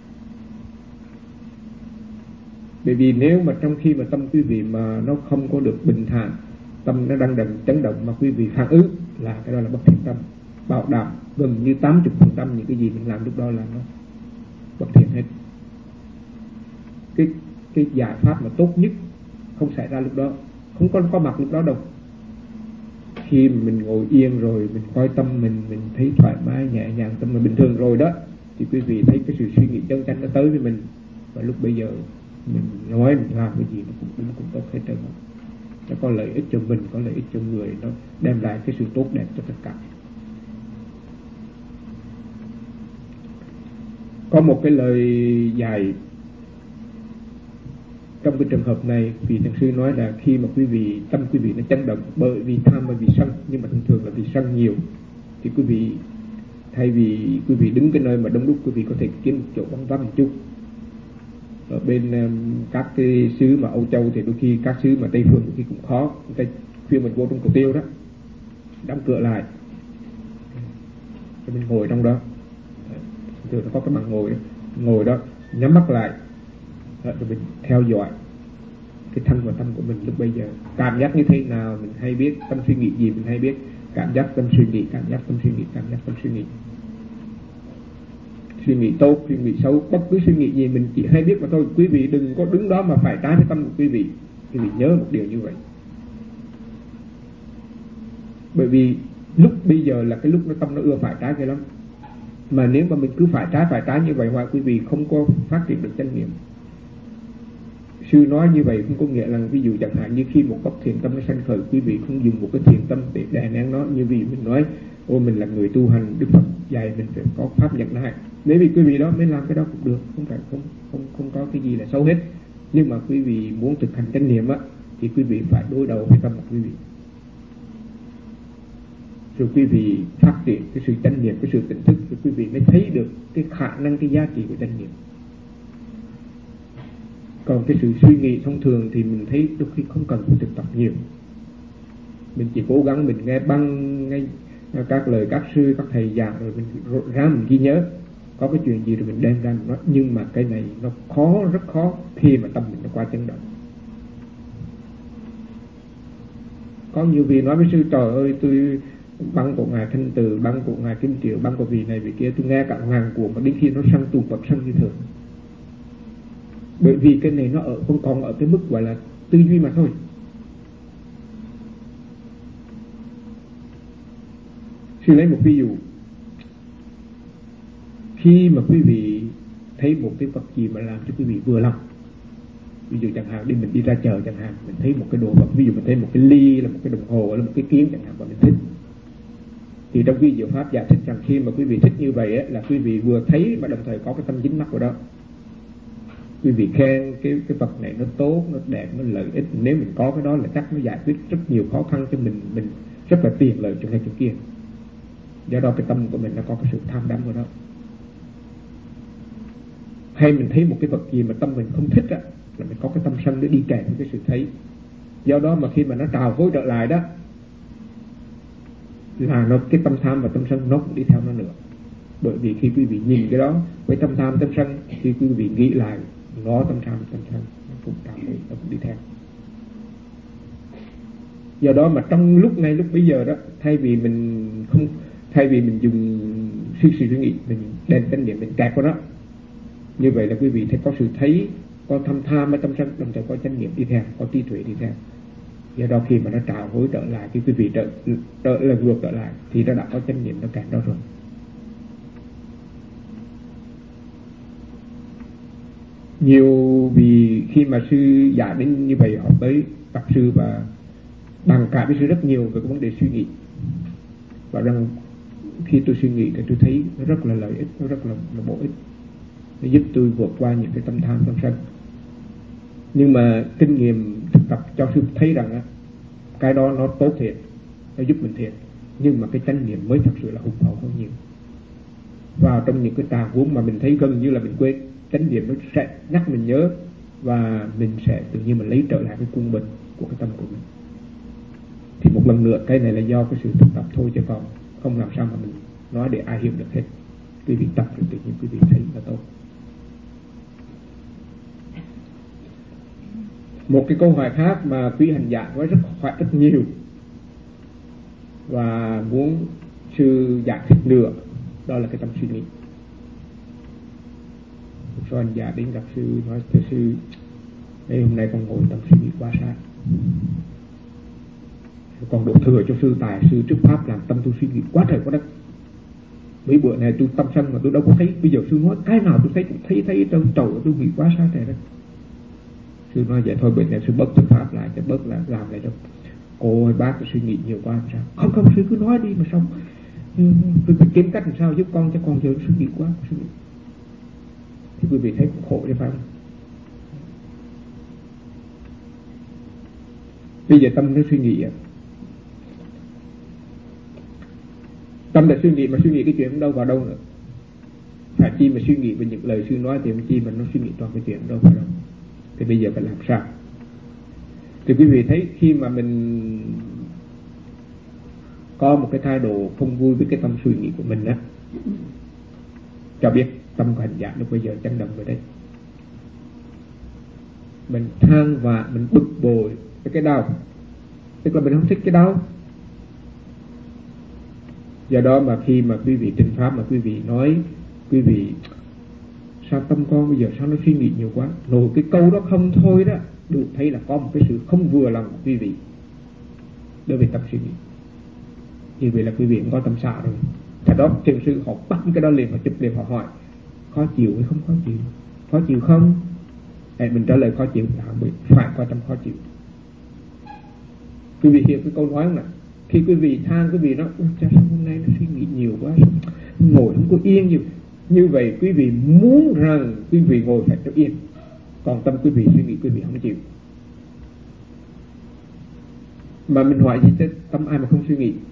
Bởi vì nếu mà trong khi mà tâm quý vị mà nó không có được bình thản, tâm nó đang đầm chấn động mà quý vị phản ứng, là cái đó là bất thiện tâm. Bảo đảm gần như tám mươi phần trăm những cái gì mình làm lúc đó là nó bất thiện hết. Cái cái giải pháp mà tốt nhất không xảy ra lúc đó, không có có mặt lúc đó đâu. Khi mình ngồi yên rồi, mình coi tâm mình, mình thấy thoải mái nhẹ nhàng, tâm mình bình thường rồi đó, thì quý vị thấy cái sự suy nghĩ chân chánh nó tới với mình, và lúc bây giờ mình nói, mình làm cái gì nó cũng cũng, cũng tốt hết trơn. Nó có lợi ích cho mình, có lợi ích cho người, nó đem lại cái sự tốt đẹp cho tất cả. Có một cái lời dạy trong cái trường hợp này, vì thầy sư nói là khi mà quý vị tâm quý vị nó chấn động bởi vì tham và vì sân, nhưng mà thường thường là vì sân nhiều, thì quý vị thay vì quý vị đứng cái nơi mà đông đúc, quý vị có thể kiếm một chỗ vắng vắng một chút. Ở bên um, các cái xứ mà Âu Châu thì đôi khi các xứ mà Tây phương đôi khi cũng khó, người ta khuyên mình vô trong cầu tiêu đó, đóng cửa lại cho mình ngồi trong đó. Thường nó có cái bàn ngồi đó, ngồi đó nhắm mắt lại rồi mình theo dõi cái thân và tâm của mình lúc bây giờ cảm giác như thế nào mình hay biết, tâm suy nghĩ gì mình hay biết, cảm giác tâm suy nghĩ, cảm giác tâm suy nghĩ, cảm giác tâm suy nghĩ, suy nghĩ tốt, suy nghĩ xấu, bất cứ suy nghĩ gì mình chỉ hay biết mà thôi. Quý vị đừng có đứng đó mà phải trái với tâm của quý vị. Quý vị nhớ một điều như vậy, bởi vì lúc bây giờ là cái lúc nó tâm nó ưa phải trái cái lắm. Mà nếu mà mình cứ phải trái phải trái như vậy hoài, quý vị không có phát triển được chánh niệm. Sư nói như vậy không có nghĩa là ví dụ chẳng hạn như khi một góc thiền tâm nó sanh khởi, quý vị không dùng một cái thiền tâm để đè nén nó. Như vì mình nói ô mình là người tu hành, Đức Phật dạy mình phải có pháp nhẫn nại, nếu vì quý vị đó mới làm cái đó cũng được, không phải không không không có cái gì là xấu hết. Nhưng mà quý vị muốn thực hành chánh niệm á, thì quý vị phải đối đầu với tâm của quý vị, rồi quý vị phát triển cái sự chánh niệm, cái sự tỉnh thức, rồi quý vị mới thấy được cái khả năng, cái giá trị của chánh niệm. Còn cái sự suy nghĩ thông thường thì mình thấy đôi khi không cần phải thực tập nhiều, mình chỉ cố gắng mình nghe băng nghe các lời các sư các thầy giảng rồi mình ra mình ghi nhớ, có cái chuyện gì rồi mình đem ra mình nói. Nhưng mà cái này nó khó, rất khó khi mà tâm mình nó qua chấn động. Có nhiều vị nói với sư trời ơi tôi băng của ngài Thanh Từ, băng của ngài Kim Triệu, băng của vị này vị kia tôi nghe cả ngàn cuộn mà đến khi nó săn tù Phật sân như thường. Bởi vì cái này nó ở không còn ở cái mức gọi là tư duy mà thôi. Sư lấy một ví dụ, khi mà quý vị thấy một cái vật gì mà làm cho quý vị vừa lòng, ví dụ chẳng hạn đi mình đi ra chợ chẳng hạn, mình thấy một cái đồ vật, ví dụ mình thấy một cái ly là một cái đồng hồ là một cái kiến chẳng hạn mà mình thích, thì trong vi diệu pháp giải thích rằng khi mà quý vị thích như vậy ấy, là quý vị vừa thấy mà đồng thời có cái tâm dính mắc vào đó. Quý vị khen cái cái vật này nó tốt, nó đẹp, nó lợi ích, nếu mình có cái đó là chắc nó giải quyết rất nhiều khó khăn cho mình, mình rất là tiện lợi cho ngay chỗ kia. Do đó cái tâm của mình nó có cái sự tham đắm của nó. Hay mình thấy một cái vật gì mà tâm mình không thích á, là mình có cái tâm sân để đi kèm với cái sự thấy. Do đó mà khi mà nó trào hối trở lại đó, là nó cái tâm tham và tâm sân nó cũng đi theo nó nữa. Bởi vì khi quý vị nhìn cái đó với tâm tham tâm sân, khi quý vị nghĩ lại nó tâm tham tâm sân nó cũng trào hối, nó cũng đi theo. Do đó mà trong lúc ngay lúc bây giờ đó, thay vì mình không thay vì mình dùng suy suy suy nghĩ, mình đem chánh niệm mình kẹp vào nó, như vậy là quý vị thấy có sự thấy, có tham tham với tâm sân, đồng thời có chánh niệm đi theo, có trí tuệ đi theo. Do đó khi mà nó trào hối trở lại, khi quý vị trở trở là ngược trở lại, thì nó đã có chánh niệm nó kẹp đó rồi. Nhiều vì khi mà sư dạy đến như vậy, họ tới gặp sư và bàn cãi với sư rất nhiều về cái vấn đề suy nghĩ, và rằng khi tôi suy nghĩ thì tôi thấy nó rất là lợi ích, nó rất là, là bổ ích, nó giúp tôi vượt qua những cái tâm tham tâm sân. Nhưng mà kinh nghiệm thực tập cho sư thấy rằng á, cái đó nó tốt thiệt, nó giúp mình thiệt, nhưng mà cái chánh niệm mới thật sự là hùng hậu hơn nhiều. Vào trong những cái tràng huống mà mình thấy gần như là mình quên, chánh niệm nó sẽ nhắc mình nhớ, và mình sẽ tự nhiên mình lấy trở lại cái quân bình của cái tâm của mình. Thì một lần nữa cái này là do cái sự thực tập thôi, chứ còn không làm sao mà mình nói để ai hiểu được hết. Quý vị tập rồi tự nhiên quý vị thấy là tốt. Một cái câu hỏi khác mà quý hành giả nói rất hỏi rất nhiều và muốn sư giải thích nữa, đó là cái tâm suy nghĩ. Một số hành giả đến gặp sư nói cho sư: "Đây hôm nay con ngồi tâm suy nghĩ quá sát, còn đổ thừa cho sư tài sư trước pháp làm tâm tôi suy nghĩ quá trời quá đất. Mấy bữa này tôi tâm sân mà tôi đâu có thấy, bây giờ sư nói cái nào tôi thấy cũng thấy thấy trong trầu tôi nghĩ quá sát trời đất." Sư nói vậy thôi, bệnh này sư bớt thực pháp lại, chứ bớt là làm lại đâu. Cô ơi bác suy nghĩ nhiều quá làm sao? Không không, sư cứ nói đi mà xong. Tôi phải kiếm cách làm sao giúp con, cho con giờ suy nghĩ quá. Suy nghĩ. Thì quý vị thấy cũng khổ chứ phải không? Bây giờ tâm nó suy nghĩ, tâm đã suy nghĩ mà suy nghĩ cái chuyện đâu vào đâu nữa. Phải chi mà suy nghĩ về những lời sư nói thì không chi mà nó suy nghĩ toàn cái chuyện đâu vào đâu. Thì bây giờ phải làm sao? Thì quý vị thấy khi mà mình có một cái thái độ không vui với cái tâm suy nghĩ của mình á, cho biết tâm của hành giả lúc bây giờ chấn động rồi đấy. Mình than và mình bực bội với cái đau, tức là mình không thích cái đau. Do đó mà khi mà quý vị trình pháp mà quý vị nói, quý vị sao tâm con bây giờ sao nó suy nghĩ nhiều quá, rồi cái câu đó không thôi đó, được thấy là có một cái sự không vừa lòng của quý vị đối với tâm suy nghĩ. Như vậy là quý vị cũng có tâm xạ rồi. Thật đó thiền sư họ bắt cái đó liền, họ chụp liền, họ hỏi khó chịu hay không khó chịu, khó chịu không? Để mình trả lời khó chịu, là bị phản qua tâm khó chịu. Quý vị hiểu cái câu nói không ạ? Khi quý vị than, quý vị nói cha sao hôm nay nó suy nghĩ nhiều quá, ngồi không có yên nhiều. Như vậy quý vị muốn rằng quý vị ngồi phải cho yên, còn tâm quý vị suy nghĩ quý vị không chịu. Mà mình hỏi gì chứ tâm ai mà không suy nghĩ?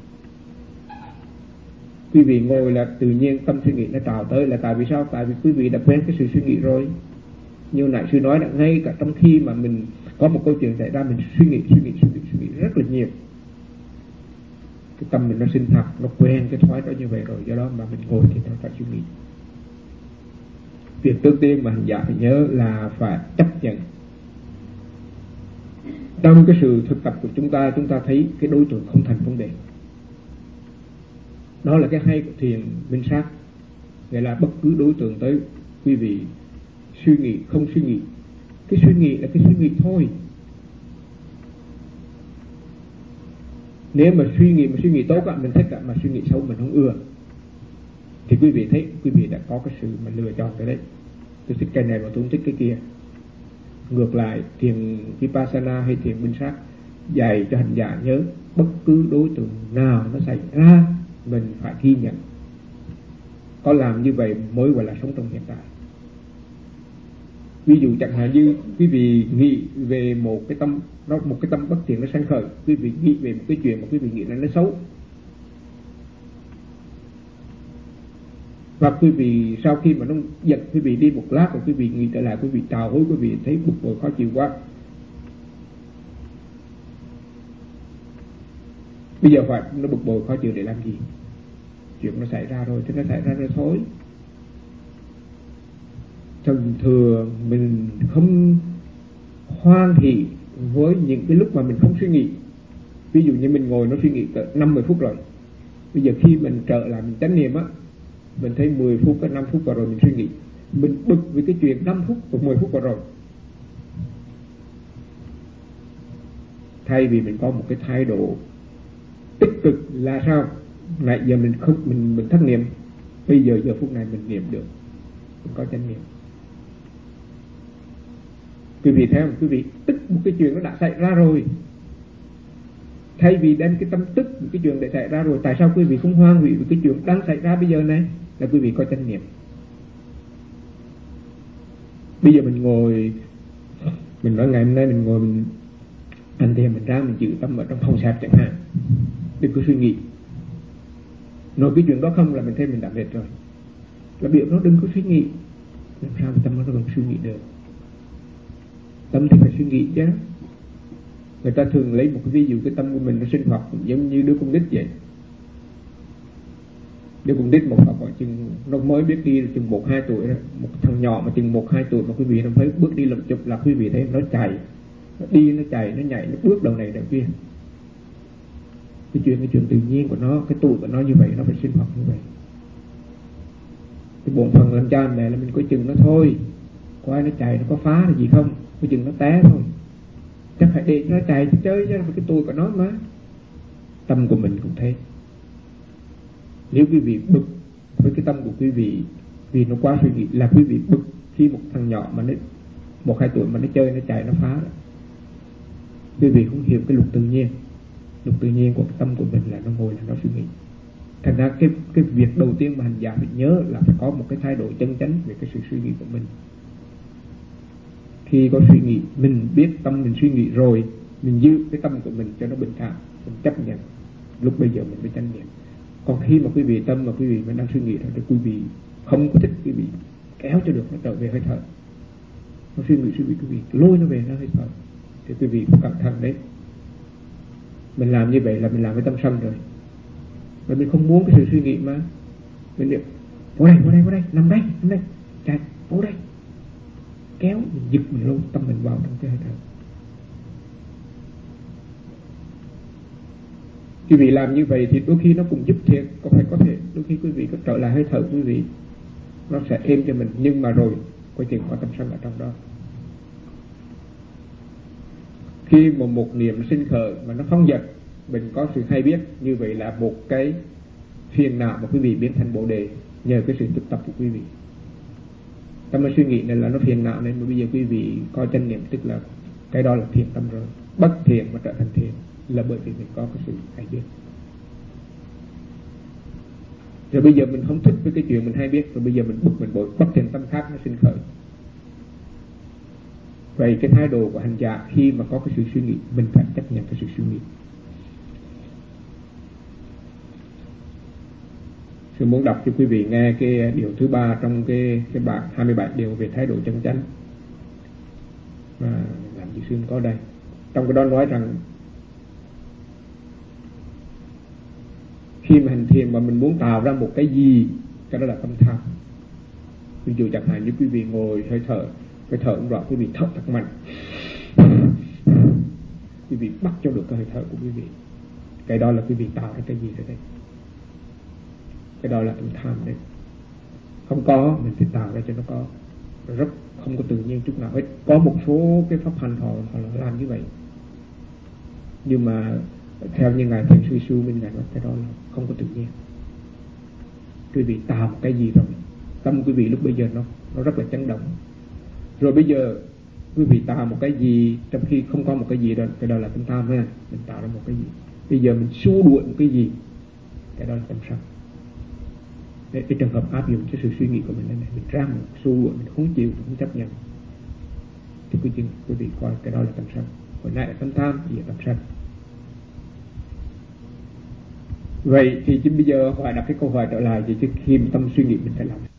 Quý vị ngồi là tự nhiên tâm suy nghĩ nó trào tới, là tại vì sao? Tại vì quý vị đã quen cái sự suy nghĩ rồi. Như nãy sư nói là ngay cả trong khi mà mình có một câu chuyện xảy ra, mình suy nghĩ suy nghĩ suy nghĩ suy nghĩ rất là nhiều. Cái tâm mình nó sinh thật, nó quen cái thói đó như vậy rồi, do đó mà mình ngồi thì nó phải suy nghĩ. Việc trước tiên mà hành giả phải nhớ là phải chấp nhận. Trong cái sự thực tập của chúng ta, chúng ta thấy cái đối tượng không thành vấn đề. Đó là cái hay của thiền minh sát. Nghĩa là bất cứ đối tượng tới, quý vị suy nghĩ không suy nghĩ, cái suy nghĩ là cái suy nghĩ thôi. Nếu mà suy nghĩ mà suy nghĩ tốt á, mình thích á, mà suy nghĩ xấu mình không ưa, thì quý vị thấy quý vị đã có cái sự mà lựa chọn cái đấy. Tôi thích cái này mà tôi không thích cái kia. Ngược lại thiền Vipassana hay thiền minh sát dạy cho hành giả nhớ bất cứ đối tượng nào nó xảy ra mình phải ghi nhận. Có làm như vậy mới gọi là sống trong hiện tại. Ví dụ chẳng hạn như quý vị nghĩ về một cái tâm nó một cái tâm bất thiện nó sanh khởi, quý vị nghĩ về một cái chuyện mà quý vị nghĩ là nó xấu, và quý vị sau khi mà nó giật quý vị đi một lát rồi quý vị nghĩ trở lại, quý vị trào hối, quý vị thấy bực bội khó chịu quá. Bây giờ phải nó bực bội khó chịu để làm gì? Chuyện nó xảy ra rồi thì nó xảy ra rồi thôi. Thường thường mình không hoan hỷ với những cái lúc mà mình không suy nghĩ. Ví dụ như mình ngồi nó suy nghĩ cỡ năm mươi phút rồi, bây giờ khi mình trở lại mình chánh niệm á, mình thấy mười phút cái năm phút vào rồi mình suy nghĩ, mình bực với cái chuyện năm phút và mười phút vào rồi. Thay vì mình có một cái thái độ tích cực là sao? Nãy giờ mình không mình mình thất niệm, bây giờ giờ phút này mình niệm được, mình có chánh niệm. Quý vị thấy không? Quý vị tức một cái chuyện nó đã xảy ra rồi, thay vì đem cái tâm tức một cái chuyện đã xảy ra rồi, tại sao quý vị không hoan hỷ với cái chuyện đang xảy ra bây giờ này? Là quý vị có chánh niệm. Bây giờ mình ngồi, mình nói ngày hôm nay mình ngồi mình ăn thiền, mình ra mình giữ tâm ở trong phòng sạch chẳng hạn, đừng có suy nghĩ. Nói cái chuyện đó không là mình thấy mình đã mệt rồi, là biểu nó đừng có suy nghĩ. Làm sao tâm nó còn suy nghĩ được? Tâm thì phải suy nghĩ chứ. Người ta thường lấy một cái ví dụ cái tâm của mình nó sinh hoạt giống như đứa con nít vậy. Đứa con nít một khoảng chừng nó mới biết đi chừng một hai tuổi đó, một thằng nhỏ mà chừng một hai tuổi mà quý vị nó thấy bước đi lầm chụp là quý vị thấy nó chạy, nó đi nó chạy nó nhảy nó bước đầu này đầu kia. Cái chuyện cái chuyện tự nhiên của nó, cái tuổi của nó như vậy, nó phải sinh hoạt như vậy. Cái bổn phận làm cha mẹ là mình có chừng nó thôi, có ai nó chạy nó có phá là gì không, có chừng nó té thôi, chắc phải để nó chạy chứ chơi chứ, cái tuổi của nó mà. Tâm của mình cũng thế. Nếu quý vị bực với cái tâm của quý vị vì nó quá suy nghĩ, là quý vị bực khi một thằng nhỏ mà nó một hai tuổi mà nó chơi nó chạy nó phá đó. Quý vị không hiểu cái luật tự nhiên. Luật tự nhiên của cái tâm của mình là nó ngồi là nó suy nghĩ. Thành ra cái cái việc đầu tiên mà hành giả phải nhớ là phải có một cái thái độ chân chánh về cái sự suy nghĩ của mình. Khi có suy nghĩ, mình biết tâm mình suy nghĩ rồi, mình giữ cái tâm của mình cho nó bình thản, mình chấp nhận. Lúc bây giờ mình mới chánh niệm. Còn khi mà quý vị tâm mà quý vị vẫn đang suy nghĩ thì quý vị không có thích, quý vị kéo cho được nó trở về hơi thở. Nó suy nghĩ suy nghĩ quý vị lôi nó về nó hơi thở, thì quý vị cũng cẩn thận đấy. Mình làm như vậy là mình làm với tâm sân rồi. Và mình không muốn cái sự suy nghĩ mà. Mình niệm vô đây, vô đây, vô đây, nằm đây, nằm đây, chạy, vô đây. Kéo, mình giật mình luôn, tâm mình vào trong cái hơi thở. Quý vị làm như vậy thì đôi khi nó cũng giúp thiệt, có phải có thể đôi khi quý vị có trở lại hơi thở quý vị, nó sẽ êm cho mình, nhưng mà rồi coi chừng có tâm sân ở trong đó. Khi mà một niệm sinh khởi mà nó không giật, mình có sự hay biết, như vậy là một cái phiền não mà quý vị biến thành bồ đề nhờ cái sự thực tập của quý vị. Tâm suy nghĩ này là nó phiền não, nên mà bây giờ quý vị có chánh niệm tức là cái đó là thiện tâm rồi. Bất thiện mà trở thành thiện là bởi vì mình có cái sự hay biết. Rồi bây giờ mình không thích với cái chuyện mình hay biết, rồi bây giờ mình bực mình bội, bất thiện tâm khác nó sinh khởi. Vậy cái thái độ của hành giả khi mà có cái sự suy nghĩ, mình phải chấp nhận cái sự suy nghĩ. Tôi muốn đọc cho quý vị nghe cái điều thứ ba trong cái cái bản hai mươi bảy điều về thái độ chân chánh mà làm chị Xuyên có đây. Trong cái đó nói rằng khi mà hành thiền mà mình muốn tạo ra một cái gì, cái đó là tâm tham. Ví dụ chẳng hạn như quý vị ngồi hơi thở, hơi thở cũng rõ, quý vị thở thật mạnh, quý vị bắt cho được cái hơi thở của quý vị, cái đó là quý vị tạo ra cái gì rồi đấy. Cái đó là tâm tham đấy. Không có, mình phải tạo ra cho nó có. Rất không có tự nhiên chút nào hết. Có một số cái pháp hành họ, họ làm như vậy, nhưng mà theo như ngài Thiền Sư Sư Minh ngài nói cái đó là không có tự nhiên. Quý vị tạo một cái gì rồi, tâm quý vị lúc bây giờ nó nó rất là chấn động. Rồi bây giờ quý vị tạo một cái gì trong khi không có một cái gì đó, cái đó là tâm tham ha. Mình tạo ra một cái gì, bây giờ mình xua đuổi một cái gì, cái đó là tâm sân. Để cái trường hợp áp dụng cho sự suy nghĩ của mình này, mình ra một xua đuổi, mình không chịu, mình không chấp nhận, thì quý, quý vị coi cái đó là tâm sân. Hồi nãy là tâm tham, bây giờ tâm sân. Vậy thì chứ bây giờ hỏi đặt cái câu hỏi trở lại, thì trước khi tâm suy nghĩ mình phải làm